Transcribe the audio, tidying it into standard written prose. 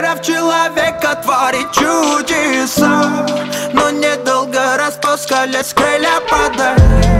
Вера в человека творит чудеса, но недолго распускались крылья падают.